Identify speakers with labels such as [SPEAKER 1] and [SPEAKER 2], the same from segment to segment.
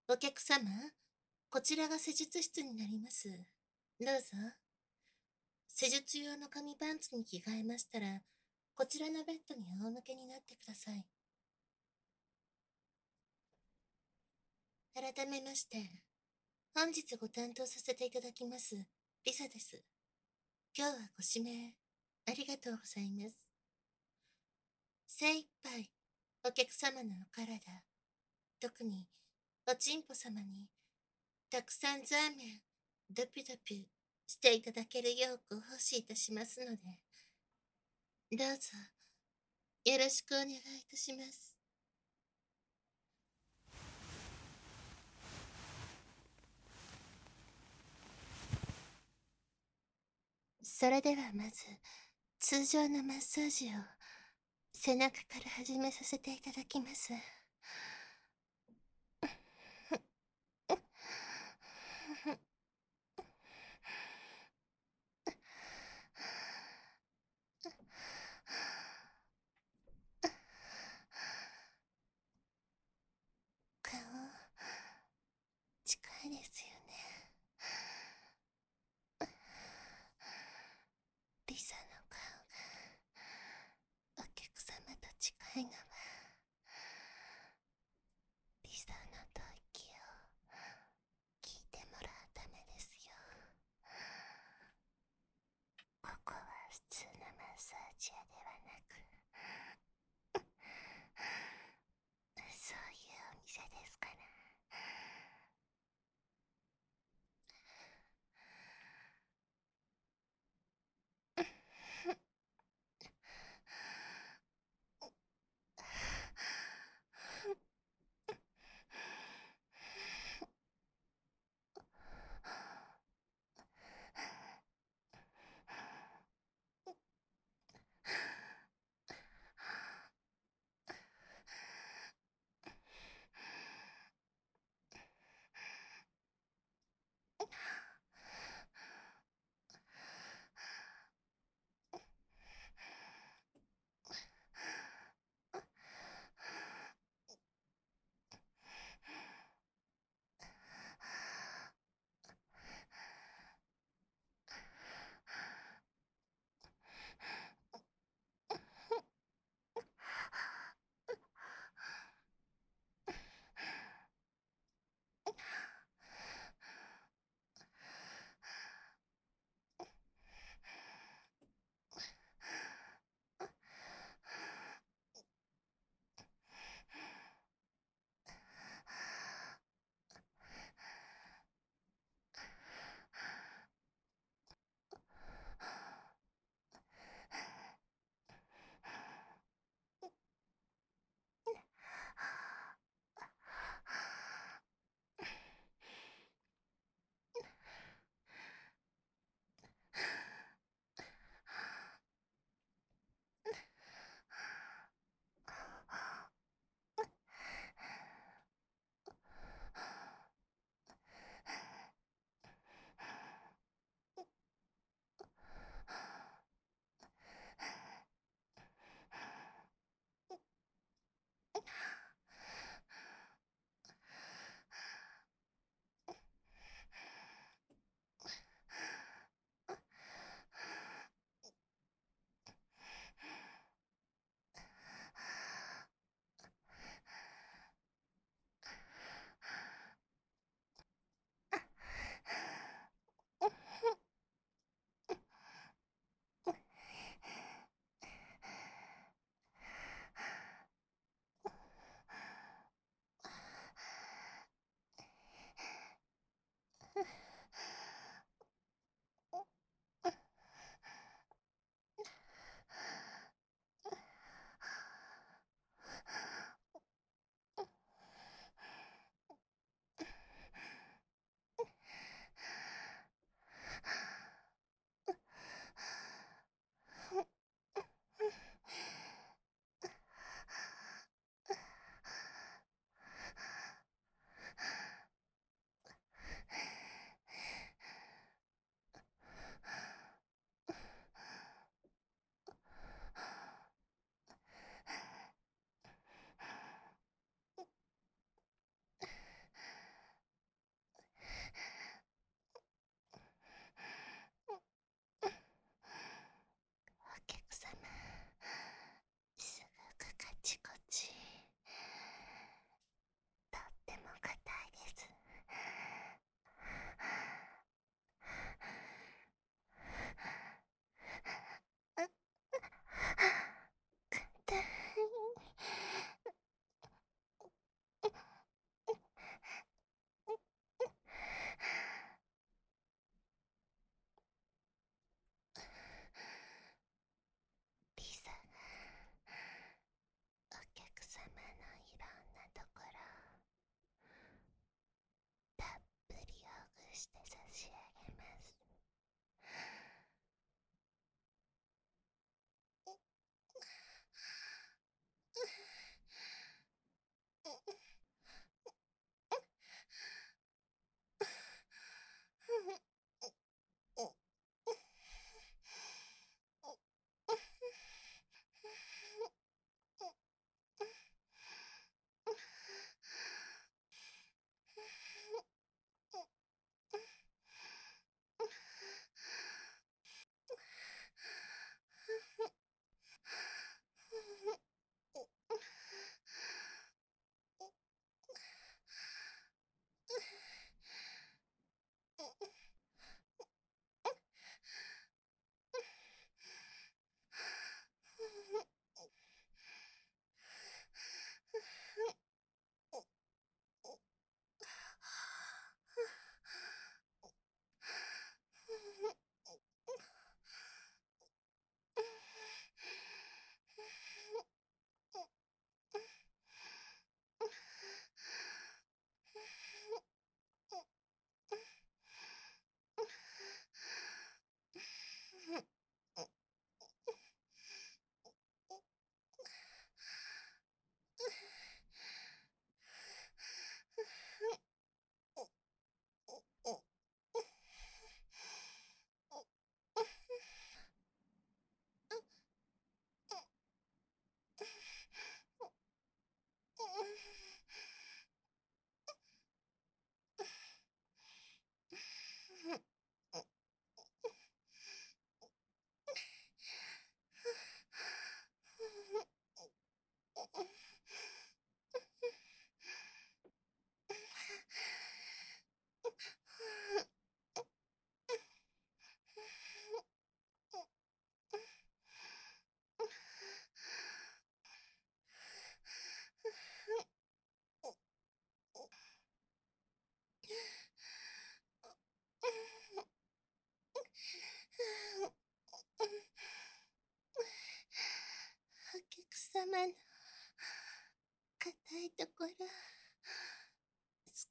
[SPEAKER 1] お客様、こちらが施術室になります。どうぞ。施術用の紙パンツに着替えましたら、こちらのベッドに仰向けになってください。改めまして、本日ご担当させていただきます、リサです。今日はご指名、ありがとうございます。精一杯、お客様のお体、特に、おちんぽ様に、たくさんザーメン、ドピドピしていただけるようご奉仕いたしますので、どうぞ、よろしくお願いいたします。それではまず、通常のマッサージを背中から始めさせていただきます。顔、近いですよね。リサの顔がお客様と近いのは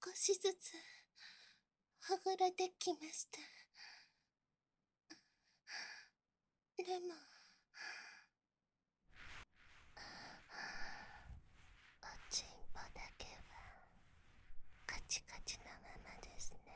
[SPEAKER 1] しずつほぐれてきました。でも、おちんぽだけはカチカチのままですね。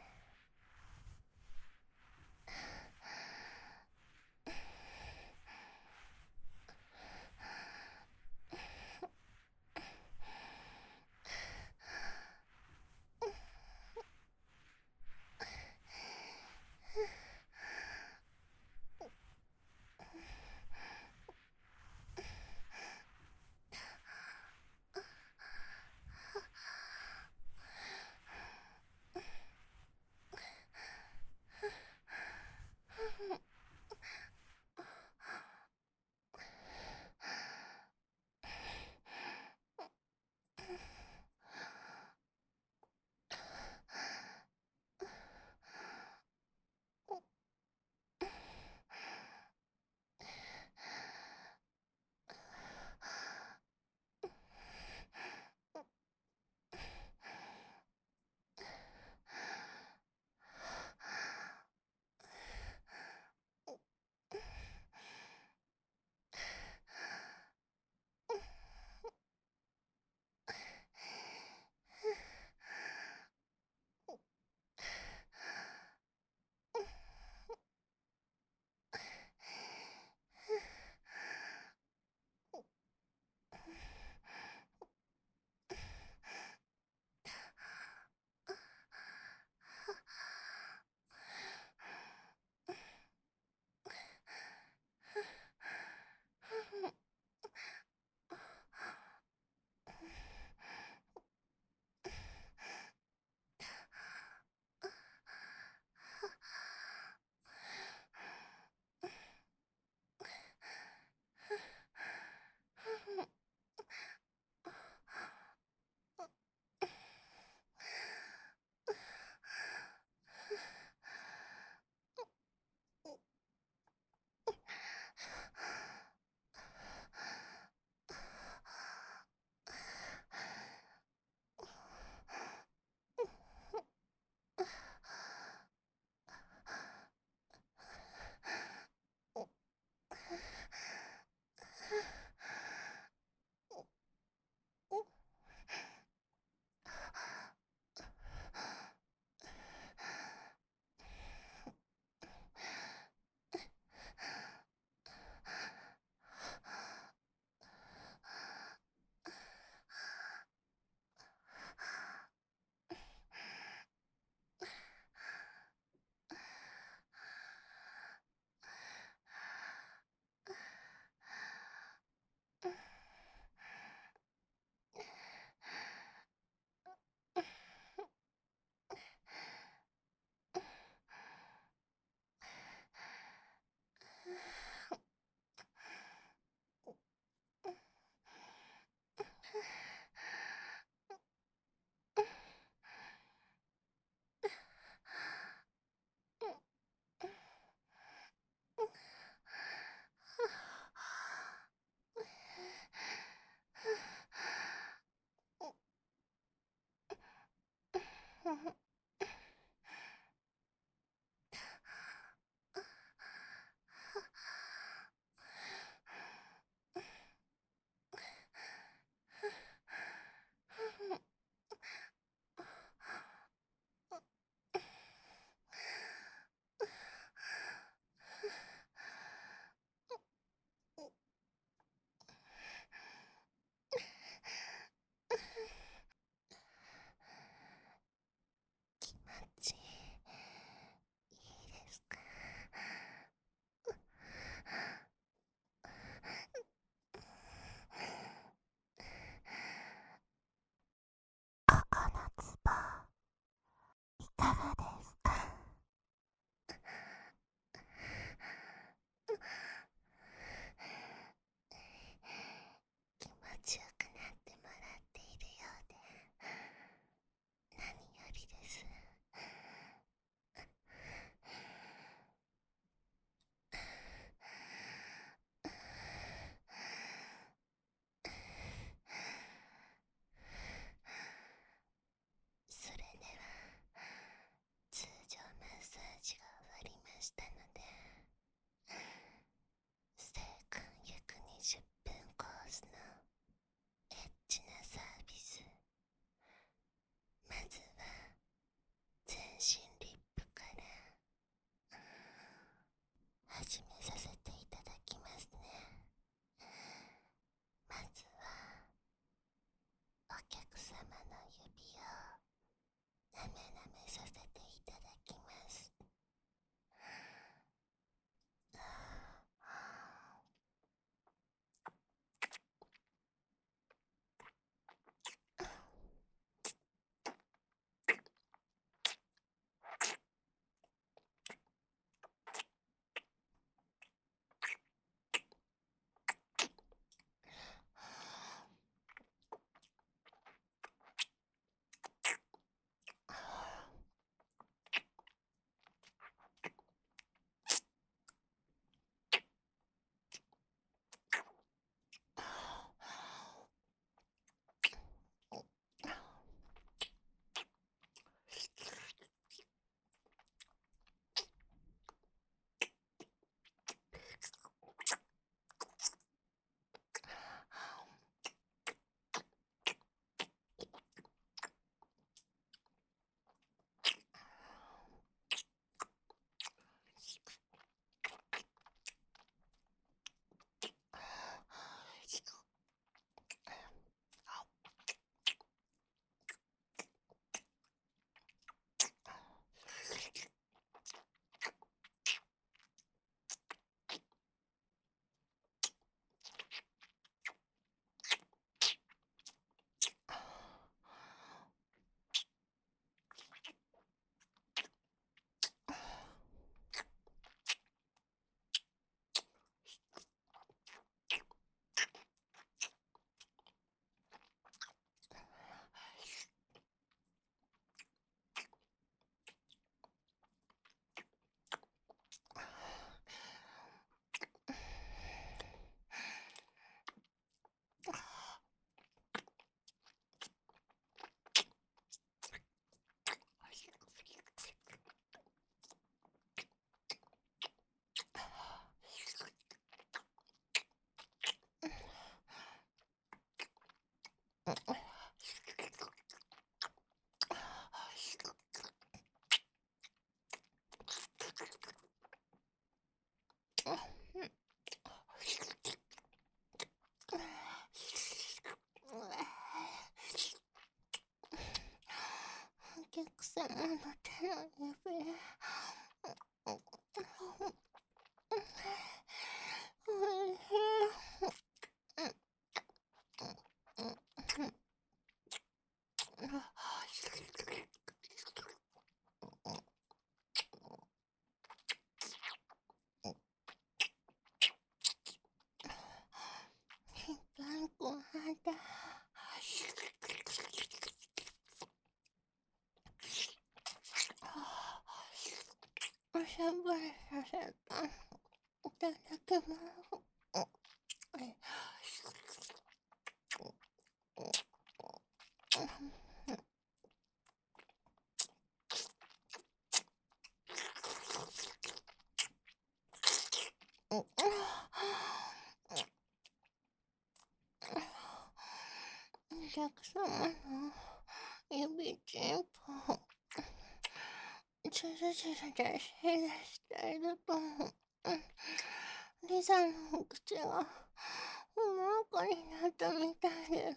[SPEAKER 1] 客様の手の指。ご飯だ。おしゃぶりさせた。いただきます。お客様の指チンポチュルチュルで手出していると、リサの口がお腹になったみたいです。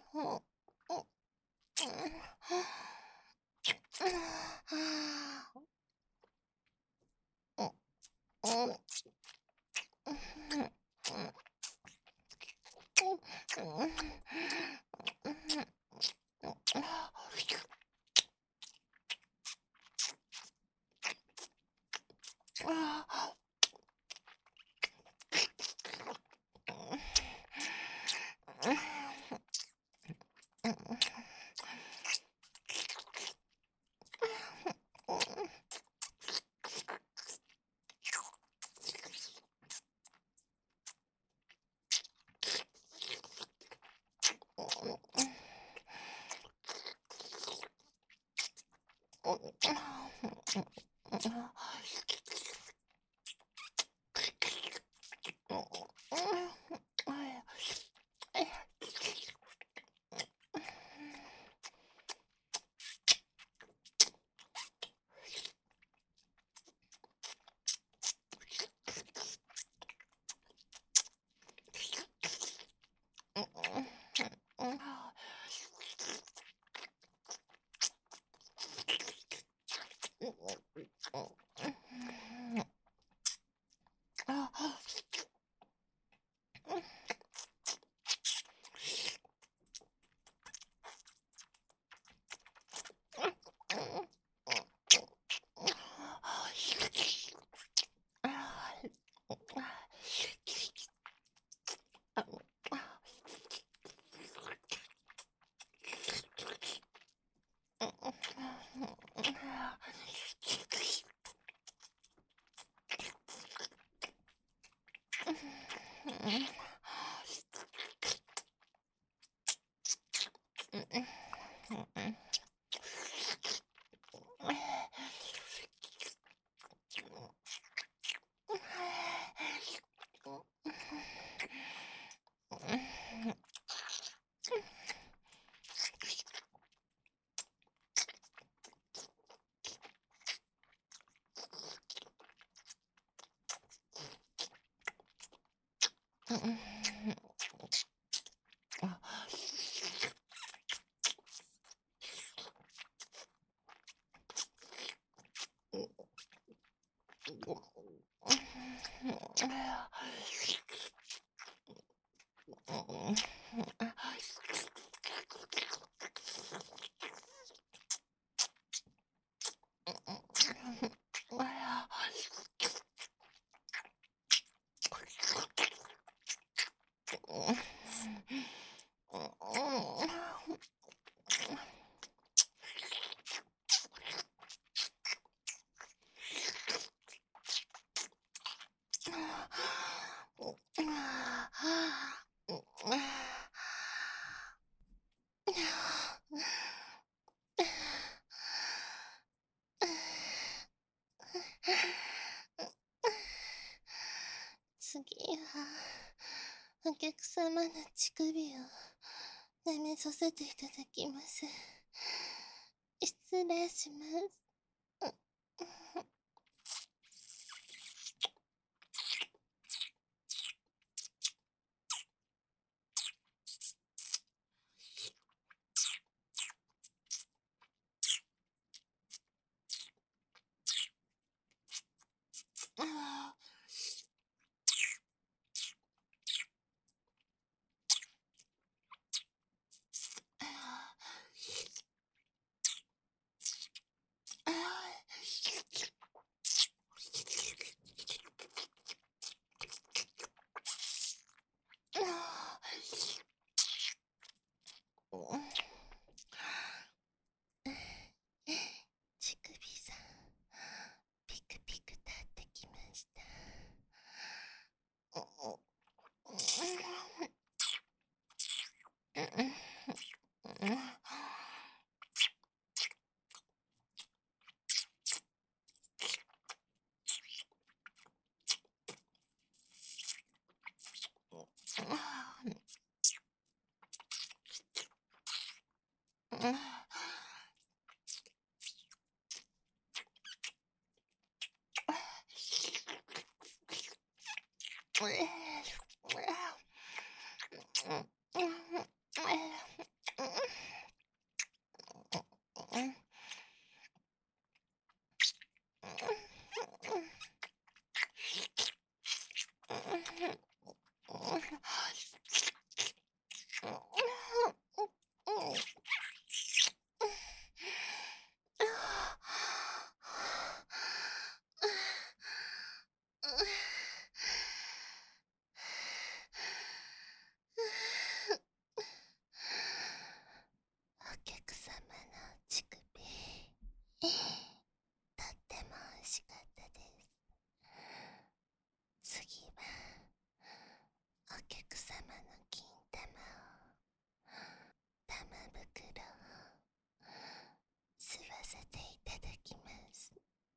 [SPEAKER 1] 次はお客様の乳首を舐めさせていただきます。失礼します。 お客様の乳首、とっても美味しかったです。次は、お客様の金玉を、玉袋を吸わせていただきます。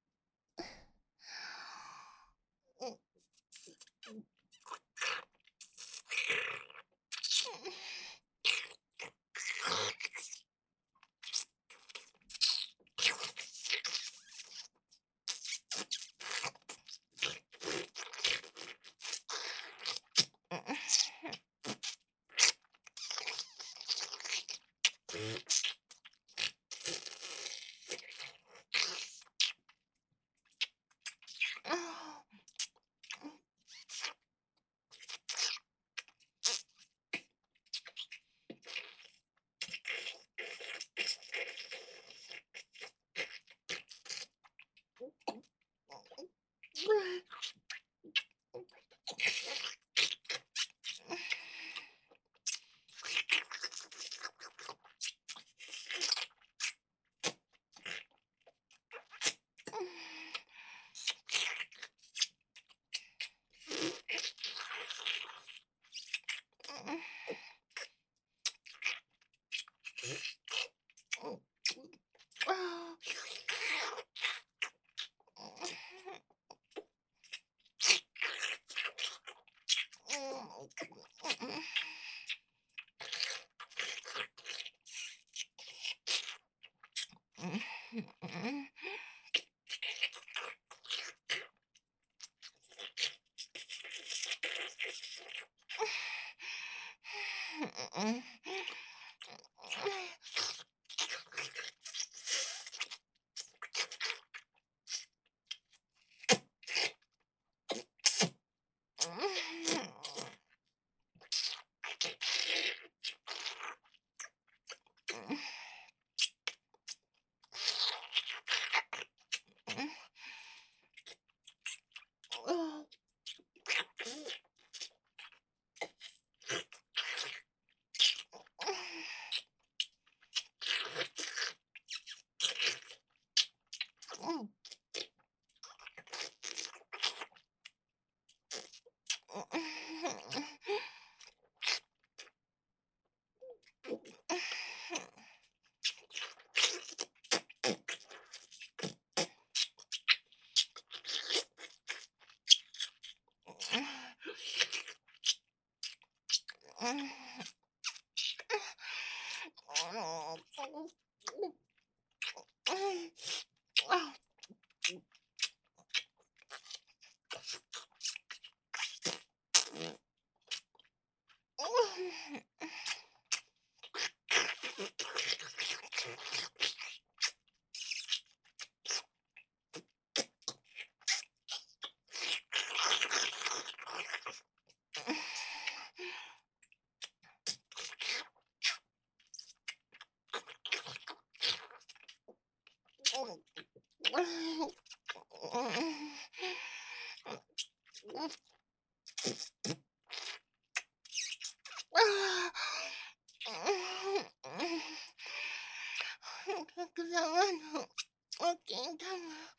[SPEAKER 1] お客様のお金玉、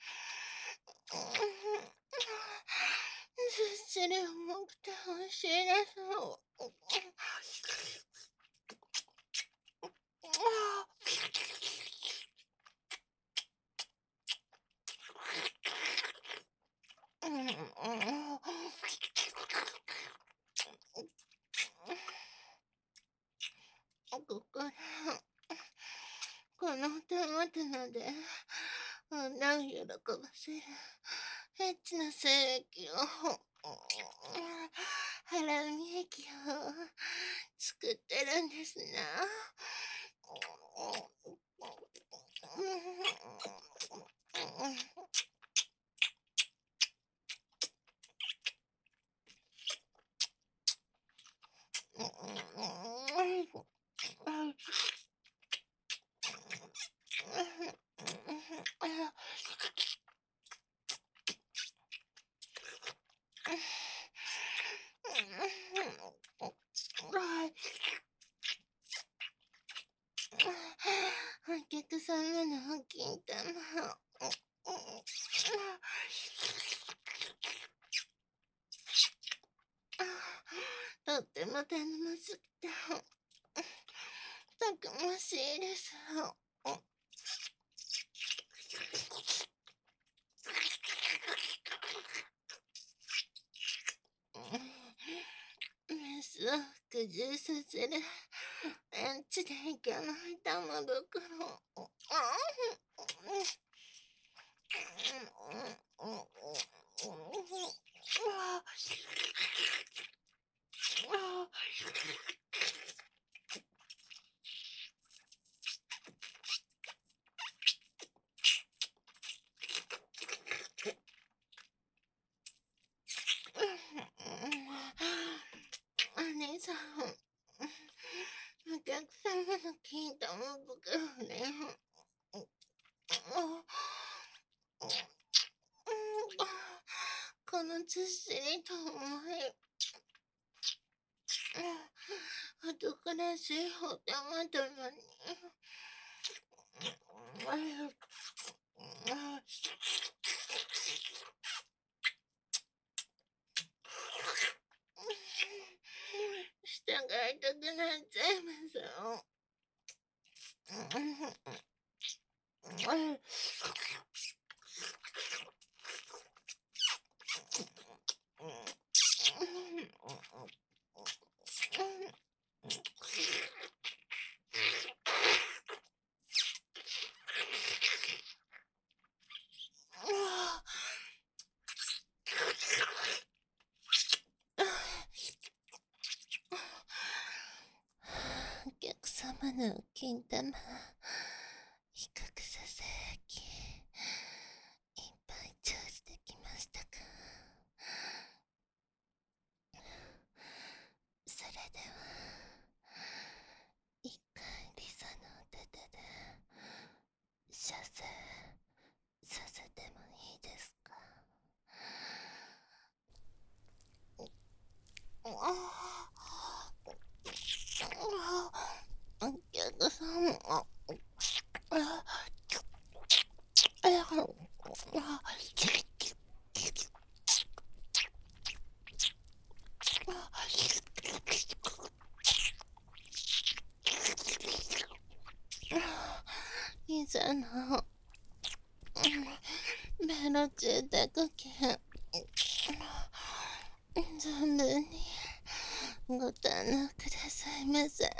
[SPEAKER 1] それを重くて美味しいです。ここら、このトマトので、女を喜ばせるエッチな精液をハラミ液を作ってるんですな。お客様の金玉。とっても頼もしくて、たくましいです。メスを服従させるエンチでいけない玉袋。お姉さん、お客様の金玉袋ね。このずっしりと重い男らしいお玉どもに従いたくなっちゃいますよ。お客様の金玉、比較ささやき、いっぱいチャージできましたか？それでは、一回リサのお手で射精させてもいいですか？お客様、リサのベロ中宅券、存分にご堪能くださいませ。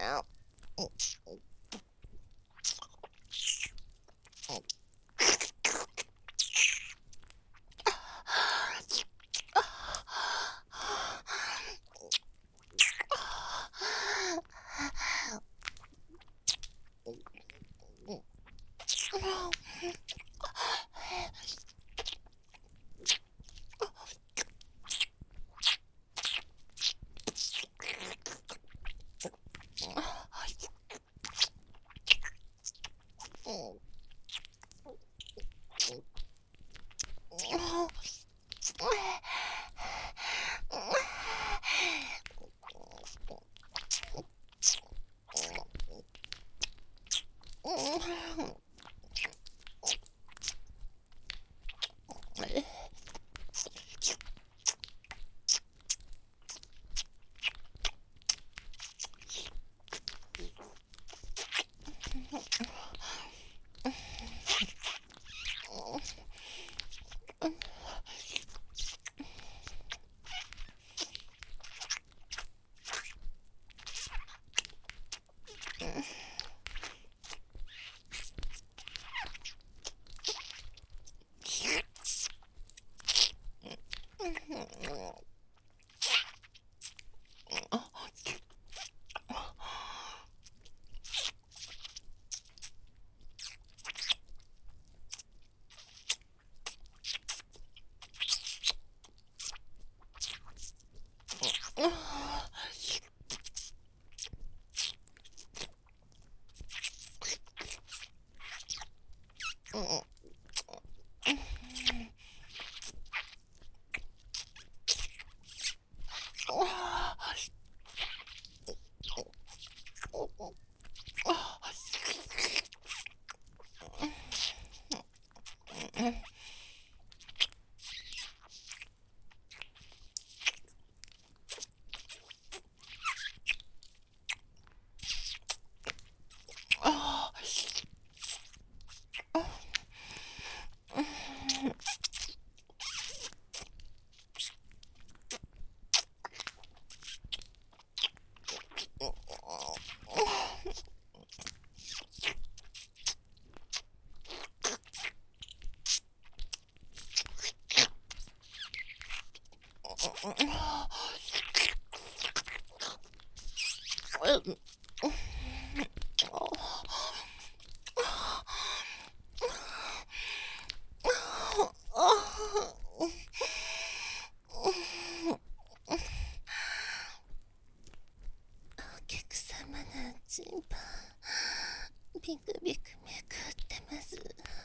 [SPEAKER 1] お客様のチンポビクビクめくってます。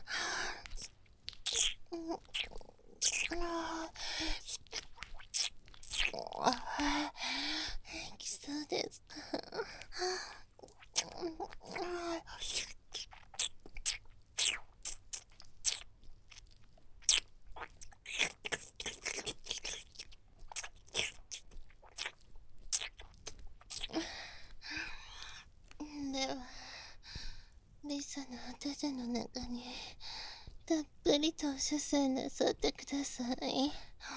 [SPEAKER 1] 元気そうですか？では、リサのお手手の中にたっぷりと射精なさってください。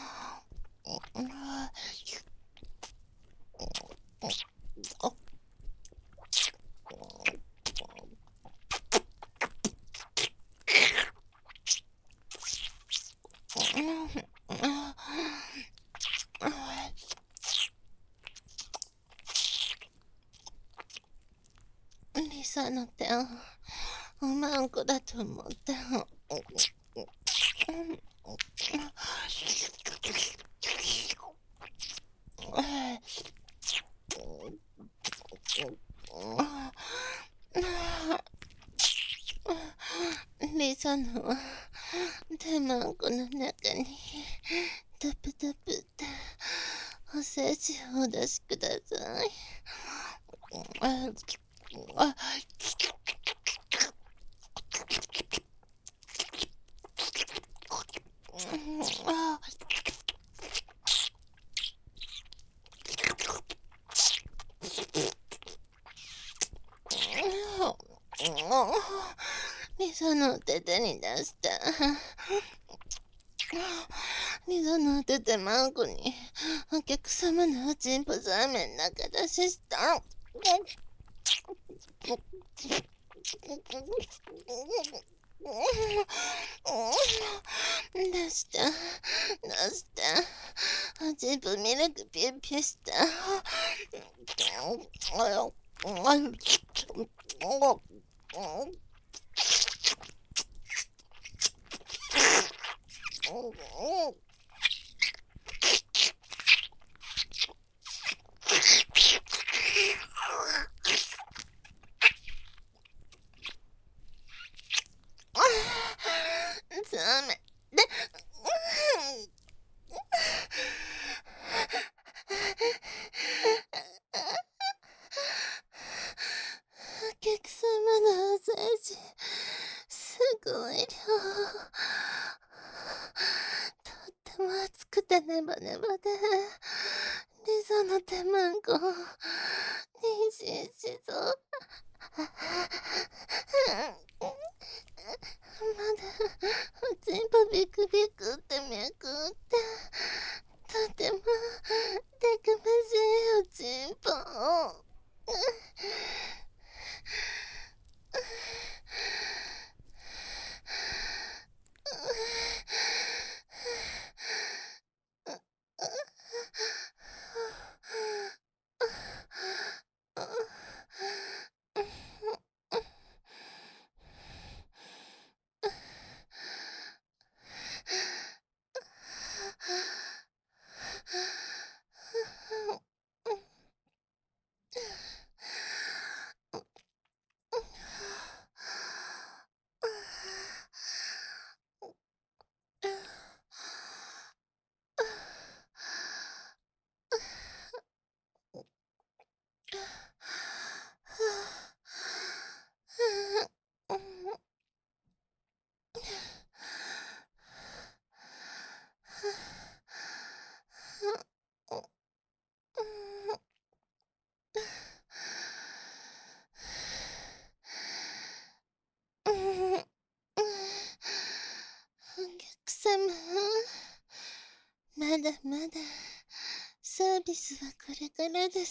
[SPEAKER 1] リサの手をおまんこだと思った。リサの手まんこの中にタプタプってお精子をお出しください。リサのお手手に出した。リサのお手手まんこにお客様のおちんぽザーメン中出しした。出した。出した。おちんぽミルクピュッピュした。ザーメンで、お客様のお精子、すごい量。とっても熱くてネバネバで、リサの手まんこ、妊娠しそう。まだ、おちんぽビクビクってめくって、とても、たくましいおちんぽを。お客様、まだまだサービスはこれからです。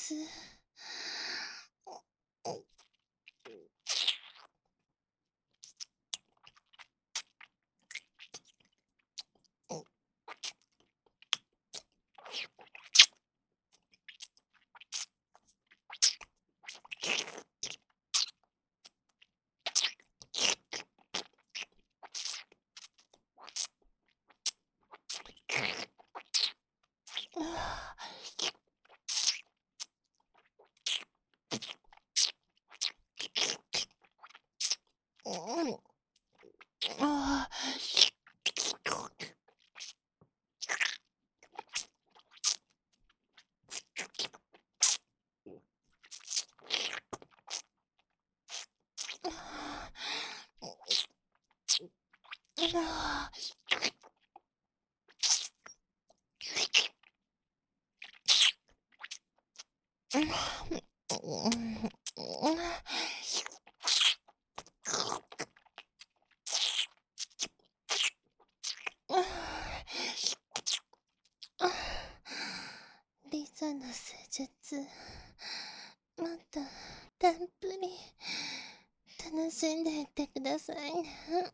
[SPEAKER 1] リサの施術、もっとたっぷり楽しんでいってくださいね。